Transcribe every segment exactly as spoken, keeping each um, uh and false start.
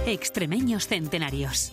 Extremeños Centenarios.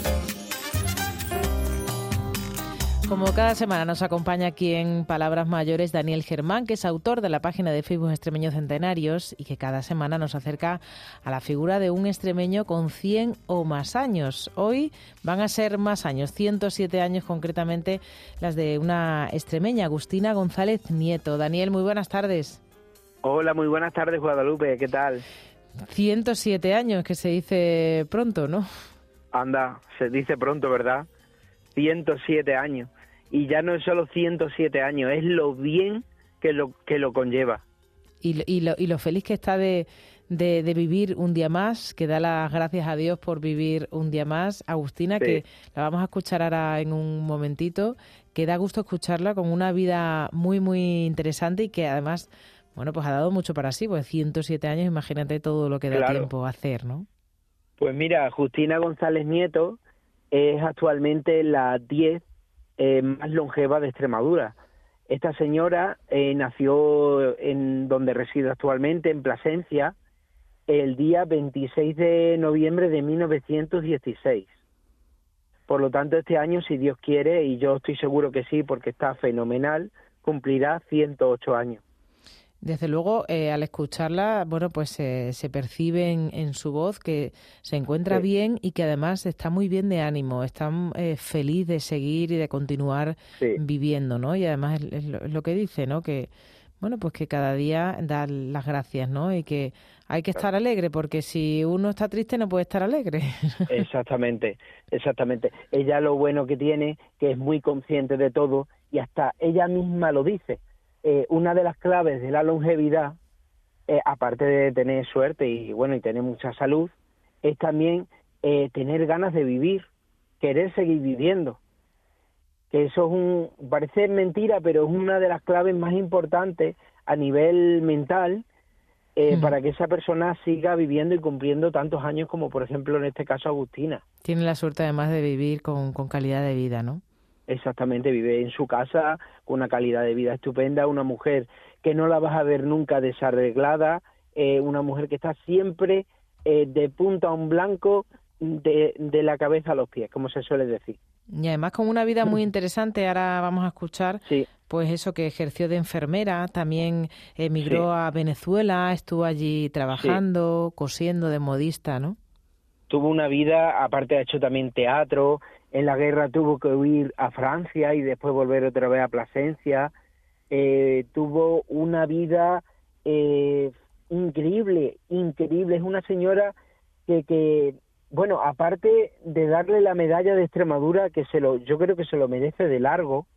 Como cada semana nos acompaña aquí en Palabras Mayores Daniel Germán, que es autor de la página de Facebook Extremeños Centenarios y que cada semana nos acerca a la figura de un extremeño con cien o más años. Hoy van a ser más años, ciento siete años concretamente, las de una extremeña, Agustina González Nieto. Daniel, muy buenas tardes. Hola, muy buenas tardes, Guadalupe, ¿qué tal? ciento siete años, que se dice pronto, ¿no? Anda, se dice pronto, ¿verdad? ciento siete años. Y ya no es solo ciento siete años, es lo bien que lo que lo conlleva. Y, y, lo, y lo feliz que está de, de, de vivir un día más, que da las gracias a Dios por vivir un día más. Agustina, sí, que la vamos a escuchar ahora en un momentito, que da gusto escucharla, con una vida muy, muy interesante y que además, bueno, pues ha dado mucho para sí, pues ciento siete años, imagínate todo lo que da Claro. tiempo a hacer, ¿no? Pues mira, Agustina González Nieto es actualmente la diez eh, más longeva de Extremadura. Esta señora eh, nació en donde reside actualmente, en Plasencia, el día veintiséis de noviembre de mil novecientos dieciséis. Por lo tanto, este año, si Dios quiere, y yo estoy seguro que sí, porque está fenomenal, cumplirá ciento ocho años. Desde luego, eh, al escucharla, bueno, pues eh, se percibe en, en su voz que se encuentra sí. bien y que además está muy bien de ánimo, está eh, feliz de seguir y de continuar sí. viviendo, ¿no? Y además es, es, lo, es lo que dice, ¿no? Que, bueno, pues que cada día da las gracias, ¿no? Y que hay que estar alegre, porque si uno está triste no puede estar alegre. Exactamente, exactamente. Ella lo bueno que tiene, que es muy consciente de todo, y hasta ella misma lo dice. Eh, una de las claves de la longevidad, eh, aparte de tener suerte y bueno y tener mucha salud, es también eh, tener ganas de vivir, querer seguir viviendo. Que eso es un, parece mentira, pero es una de las claves más importantes a nivel mental eh, mm. para que esa persona siga viviendo y cumpliendo tantos años como, por ejemplo, en este caso Agustina. Tiene la suerte además de vivir con, con calidad de vida, ¿no? Exactamente, vive en su casa con una calidad de vida estupenda, una mujer que no la vas a ver nunca desarreglada, eh, una mujer que está siempre eh, de punta a un blanco, de, de la cabeza a los pies, como se suele decir. Y además con una vida muy interesante, ahora vamos a escuchar, sí. pues eso, que ejerció de enfermera, también emigró sí. a Venezuela, estuvo allí trabajando, sí. cosiendo de modista, ¿no? Tuvo una vida, aparte ha hecho también teatro. En la guerra tuvo que huir a Francia y después volver otra vez a Plasencia. Eh, tuvo una vida eh, increíble, increíble. Es una señora que, que, bueno, aparte de darle la medalla de Extremadura, que se lo, yo creo que se lo merece de largo,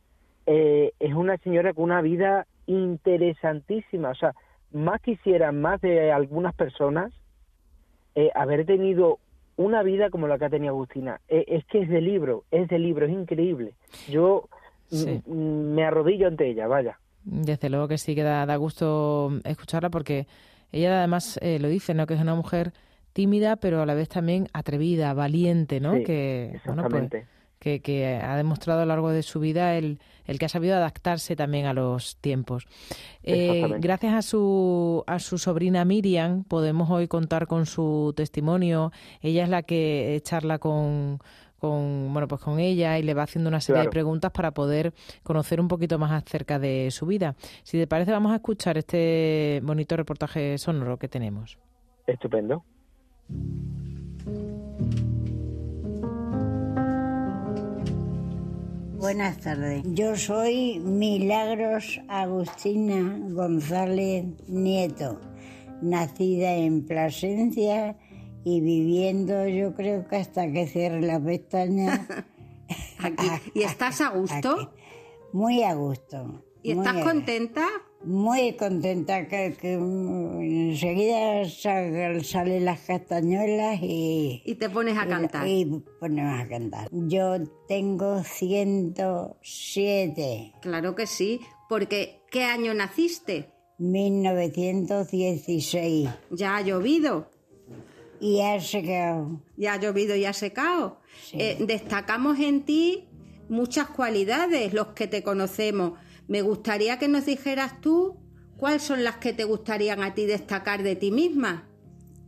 eh, es una señora con una vida interesantísima. O sea, más quisieran, más de algunas personas, eh, haber tenido una vida como la que ha tenido Agustina. Eh, es que es de libro, es de libro, es increíble. Yo sí. m- me arrodillo ante ella, vaya. Desde luego que sí, que da, da gusto escucharla, porque ella además eh, lo dice, ¿no? Que es una mujer tímida, pero a la vez también atrevida, valiente, ¿no? Sí, que, exactamente. Bueno, pues, que, que ha demostrado a lo largo de su vida el, el que ha sabido adaptarse también a los tiempos. Eh, gracias a su, a su sobrina Miriam podemos hoy contar con su testimonio. Ella es la que charla con... con bueno pues con ella y le va haciendo una serie claro. de preguntas para poder conocer un poquito más acerca de su vida. Si te parece, vamos a escuchar este bonito reportaje sonoro que tenemos. Estupendo. Buenas tardes. Yo soy Milagros Agustina González Nieto, nacida en Plasencia y viviendo, yo creo que hasta que cierre la pestaña. Aquí. ¿Y estás a gusto? Aquí. Muy a gusto. ¿Y estás muy contenta? Muy contenta, que, que enseguida sal, salen las castañuelas y... Y te pones a y, cantar. Y ponemos a cantar. Yo tengo ciento siete. Claro que sí, porque ¿qué año naciste? mil novecientos dieciséis. ¿Ya ha llovido? Y ha secado. ¿Ya ha llovido y ha secado? Sí. Eh, destacamos en ti muchas cualidades, los que te conocemos. Me gustaría que nos dijeras tú cuáles son las que te gustarían a ti destacar de ti misma.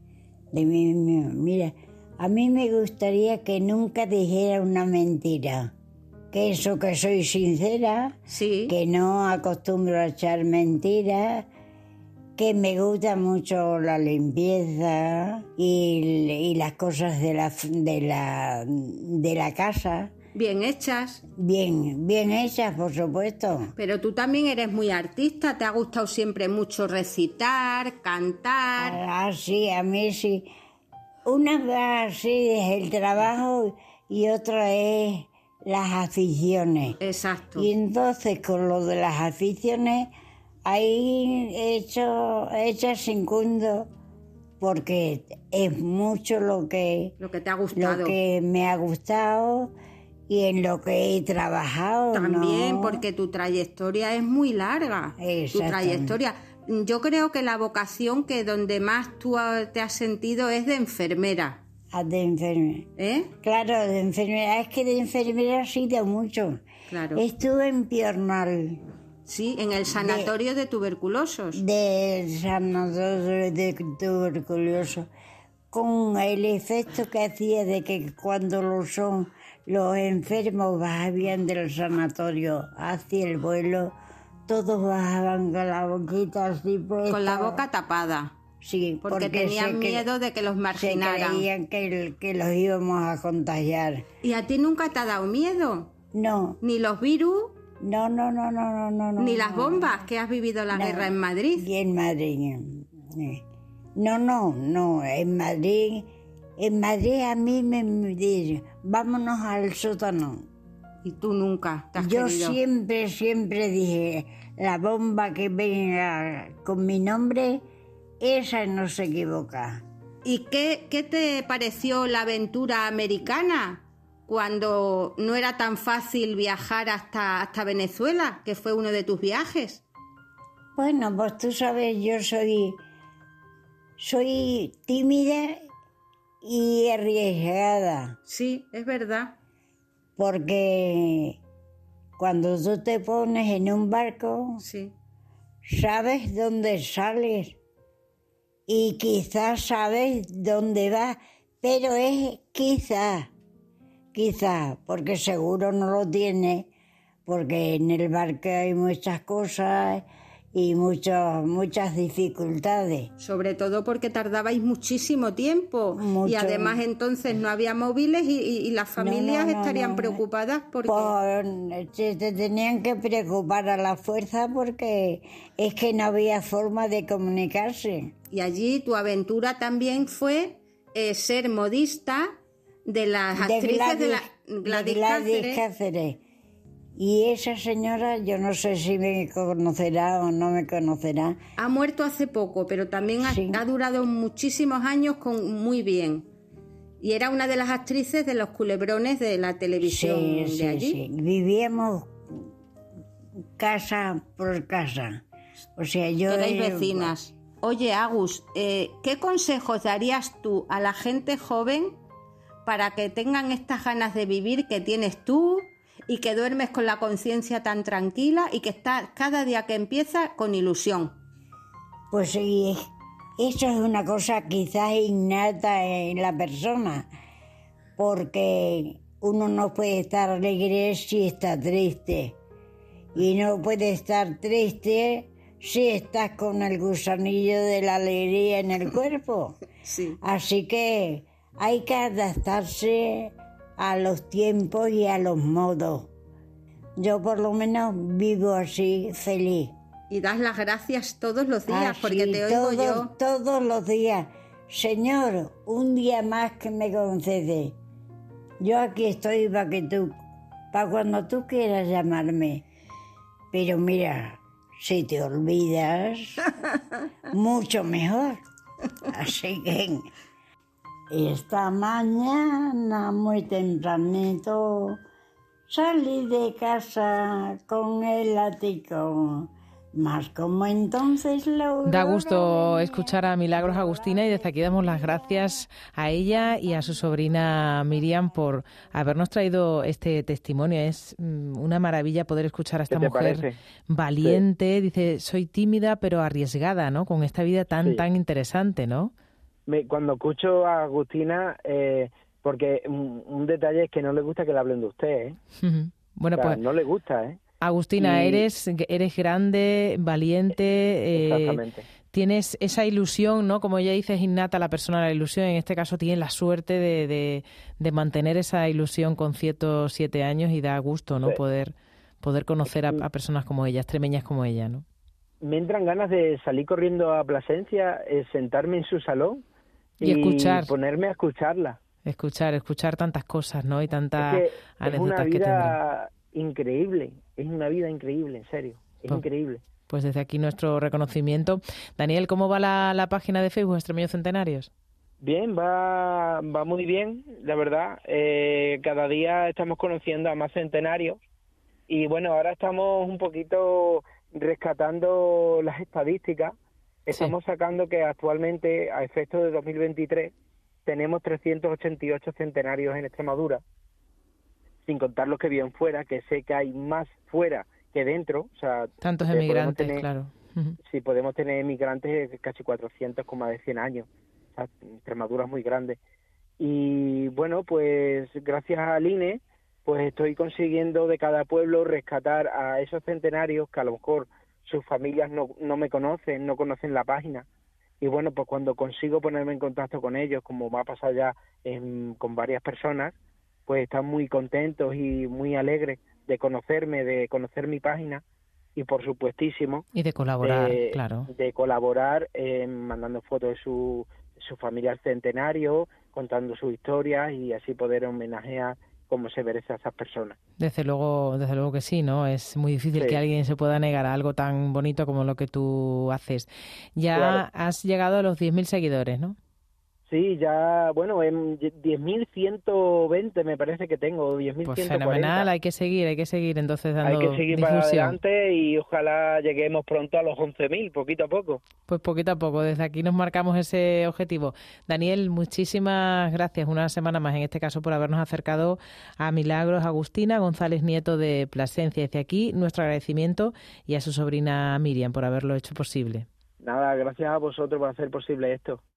de mí misma. Mira, a mí me gustaría que nunca dijera una mentira. Que eso, que soy sincera, sí. Que no acostumbro a echar mentiras, que me gusta mucho la limpieza y, y las cosas de la, de la, de la casa. Bien hechas. Bien, bien hechas, por supuesto. Pero tú también eres muy artista, te ha gustado siempre mucho recitar, cantar. Ah, sí, a mí sí. Una va así es el trabajo y otra es las aficiones. Exacto. Y entonces con lo de las aficiones, ahí he hecho, he hecho segundo, porque es mucho lo que, lo que te ha gustado. Lo que me ha gustado y en lo que he trabajado. También, ¿no? Porque tu trayectoria es muy larga. Tu trayectoria. Yo creo que la vocación que donde más tú te has sentido es de enfermera. Ah, de enfermera. ¿Eh? Claro, de enfermera. Es que de enfermera sí de mucho. Claro. Estuve en Piornal. Sí, en el sanatorio de, de tuberculosos. Del sanatorio de tuberculosos. Con el efecto que hacía de que cuando lo son los enfermos bajaban del sanatorio hacia el vuelo, todos bajaban con la boquita así puesta. Con la boca tapada. Sí, porque, porque tenían miedo de que los marginaran. Se creían que, que los íbamos a contagiar. ¿Y a ti nunca te ha dado miedo? No. ¿Ni los virus? No, no, no, no, no, no. ¿Ni no, las bombas que has vivido la no. guerra en Madrid? Y en Madrid. No, no, no, en Madrid... En Madrid a mí me dicen, vámonos al sótano. ¿Y tú nunca te has Yo querido? siempre, siempre dije, la bomba que venga con mi nombre, esa no se equivoca. ¿Y qué, qué te pareció la aventura americana cuando no era tan fácil viajar hasta, hasta Venezuela, que fue uno de tus viajes? Bueno, pues tú sabes, yo soy, soy tímida y arriesgada. Sí, es verdad. Porque cuando tú te pones en un barco, sí. sabes dónde sales y quizás sabes dónde vas, pero es quizás, quizás, porque seguro no lo tienes, porque en el barco hay muchas cosas y muchas muchas dificultades. Sobre todo porque tardabais muchísimo tiempo. Mucho. Y además entonces no había móviles y, y, y las familias no, no, no, estarían no, preocupadas porque... Por, te tenían que preocupar a la fuerza porque es que no había forma de comunicarse. Y allí tu aventura también fue eh, ser modista de las de actrices Gladys, de la Gladys, de Gladys Cáceres. Cáceres. Y esa señora, yo no sé si me conocerá o no me conocerá. Ha muerto hace poco, pero también ha, sí. ha durado muchísimos años con muy bien. Y era una de las actrices de los culebrones de la televisión sí, de sí, allí. Sí. Vivíamos casa por casa. O sea, yo... Erais vecinas. Oye, Agus, eh, ¿qué consejos darías tú a la gente joven para que tengan estas ganas de vivir que tienes tú y que duermes con la conciencia tan tranquila y que estás cada día que empieza con ilusión? Pues sí, eso es una cosa quizás innata en la persona, porque uno no puede estar alegre si está triste y no puede estar triste si estás con el gusanillo de la alegría en el cuerpo. Sí. Así que hay que adaptarse a los tiempos y a los modos. Yo por lo menos vivo así, feliz. Y das las gracias todos los días, así, porque te oigo todos, yo. Todos los días. Señor, un día más que me concede. Yo aquí estoy para que tú, para cuando tú quieras llamarme. Pero mira... Si te olvidas, mucho mejor. Así que esta mañana muy tempranito salí de casa con el látigo. Más como entonces la Da gusto escuchar a Milagros Agustina y desde aquí damos las gracias a ella y a su sobrina Miriam por habernos traído este testimonio. Es una maravilla poder escuchar a esta mujer parece? valiente. Sí. Dice, soy tímida pero arriesgada, ¿no? Con esta vida tan, sí. tan interesante, ¿no? me, cuando escucho a Agustina, eh, porque un, un detalle es que no le gusta que le hablen de usted, ¿eh? Uh-huh. Bueno, o sea, pues no le gusta, ¿eh? Agustina, Y... eres, eres grande, valiente, eh, Exactamente. Tienes esa ilusión, ¿no? Como ella dice, es innata la persona la ilusión. En este caso tienes la suerte de, de, de mantener esa ilusión con ciento siete años y da gusto, ¿no? Sí. Poder, poder conocer a, a personas como ella, extremeñas como ella, ¿no? Me entran ganas de salir corriendo a Plasencia, eh, sentarme en su salón y, y escuchar. ponerme a escucharla. Escuchar, escuchar tantas cosas, ¿no? Y tantas es que anécdotas es una vida que tendrá. Increíble, es una vida increíble, en serio, es pues, increíble. Pues desde aquí nuestro reconocimiento. Daniel, ¿cómo va la, la página de Facebook Extremeños Centenarios? Bien, va, va muy bien, la verdad. Eh, cada día estamos conociendo a más centenarios y bueno, ahora estamos un poquito rescatando las estadísticas. Estamos sí. sacando que actualmente, a efectos de dos mil veintitrés, tenemos trescientos ochenta y ocho centenarios en Extremadura, sin contar los que viven fuera, que sé que hay más fuera que dentro. O sea, tantos emigrantes, tener, claro. Uh-huh. Sí, podemos tener emigrantes casi cuatrocientos con más de cien años. O sea, Extremadura es muy grande. Y bueno, pues gracias al I N E, pues estoy consiguiendo de cada pueblo rescatar a esos centenarios que a lo mejor sus familias no, no me conocen, no conocen la página. Y bueno, pues cuando consigo ponerme en contacto con ellos, como va a pasar ya en, con varias personas, pues están muy contentos y muy alegres de conocerme, de conocer mi página y por supuestísimo... Y de colaborar, de, claro. De colaborar eh, mandando fotos de su, de su familiar centenario, contando sus historias y así poder homenajear como se merece a esas personas. Desde luego, desde luego que sí, ¿no? Es muy difícil sí. que alguien se pueda negar a algo tan bonito como lo que tú haces. Ya claro. has llegado a los diez mil seguidores, ¿no? Sí, ya, bueno, en diez mil ciento veinte me parece que tengo, diez mil ciento cuarenta. Pues fenomenal, hay que seguir, hay que seguir entonces dando difusión. Hay que seguir difusión. para adelante y ojalá lleguemos pronto a los once mil, poquito a poco. Pues poquito a poco, desde aquí nos marcamos ese objetivo. Daniel, muchísimas gracias una semana más, en este caso, por habernos acercado a Milagros Agustina González Nieto de Plasencia. Desde aquí, nuestro agradecimiento y a su sobrina Miriam por haberlo hecho posible. Nada, gracias a vosotros por hacer posible esto.